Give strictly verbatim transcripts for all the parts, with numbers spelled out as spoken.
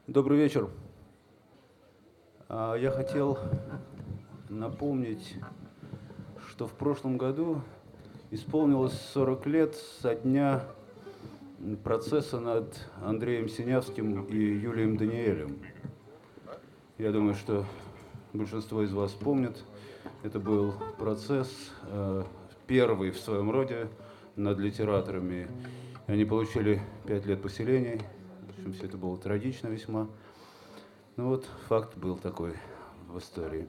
Добрый вечер. Я хотел напомнить, что в прошлом году исполнилось сорок лет со дня процесса над Андреем Синявским и Юлием Даниэлем. Я думаю, что большинство из вас помнит. Это был процесс, первый в своем роде над литераторами. Они получили пять лет поселений. В общем, все это было трагично весьма. Ну вот, факт был такой в истории.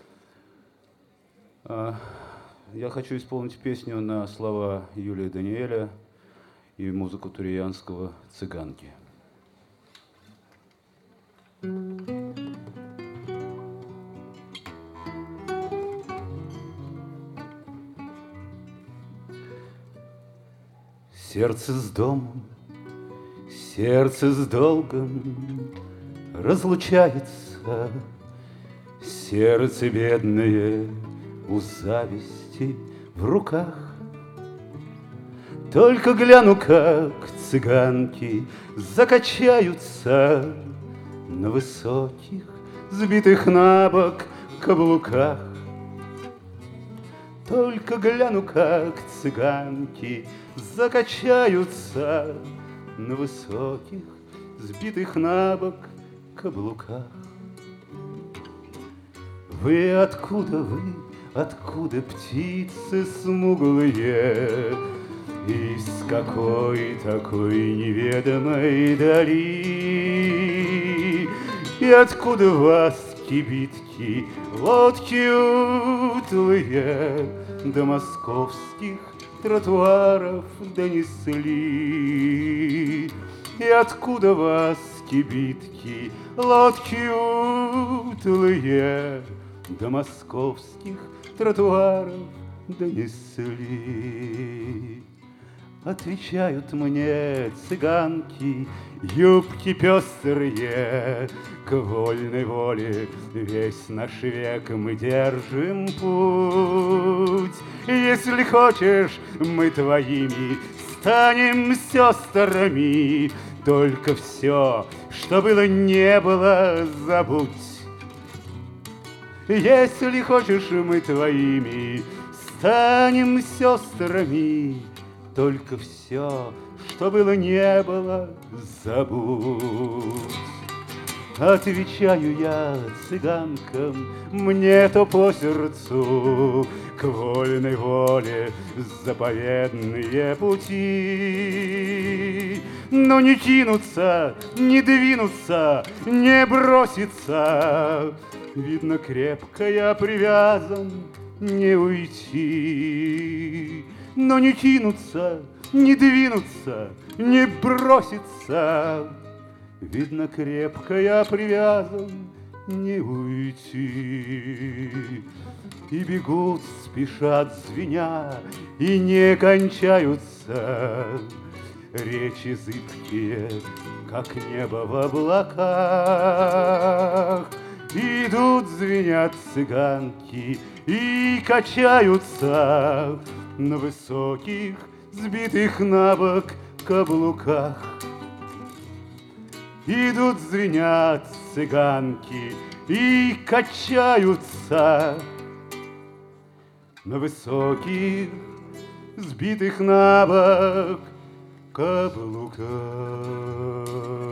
Я хочу исполнить песню на слова Юлия Даниэля и музыку Туриянского «Цыганки». Сердце с домом, сердце с долгом разлучается, сердце бедное у зависти в руках. Только гляну, как цыганки закачаются на высоких, сбитых на бок каблуках. Только гляну, как цыганки закачаются на высоких, сбитых на бок каблуках. Вы откуда, вы, откуда, птицы смуглые, из какой такой неведомой дали? И откуда вас кибитки, лодки утлые до московских тротуаров донесли? И откуда вас кибитки, лодки утлые до московских тротуаров донесли? Отвечают мне цыганки, юбки пестрые, к вольной воле весь наш век мы держим путь. Если хочешь, мы твоими станем сестрами, только все, что было, не было, забудь. Если хочешь, мы твоими станем сестрами, только все, что было, не было, забудь. Отвечаю я цыганкам, мне то по сердцу, к вольной воле заповедные пути. Но не кинуться, не двинуться, не броситься, видно, крепко я привязан, не уйти. Но не кинуться, не двинуться, не броситься, видно, крепко я привязан, не уйти. И бегут, спешат, звеня, и не кончаются речи зыбкие, как небо в облаках. Идут, звенят цыганки и качаются на высоких, сбитых на бок каблуках. Идут, звенят цыганки и качаются на высоких, сбитых на бок каблуках.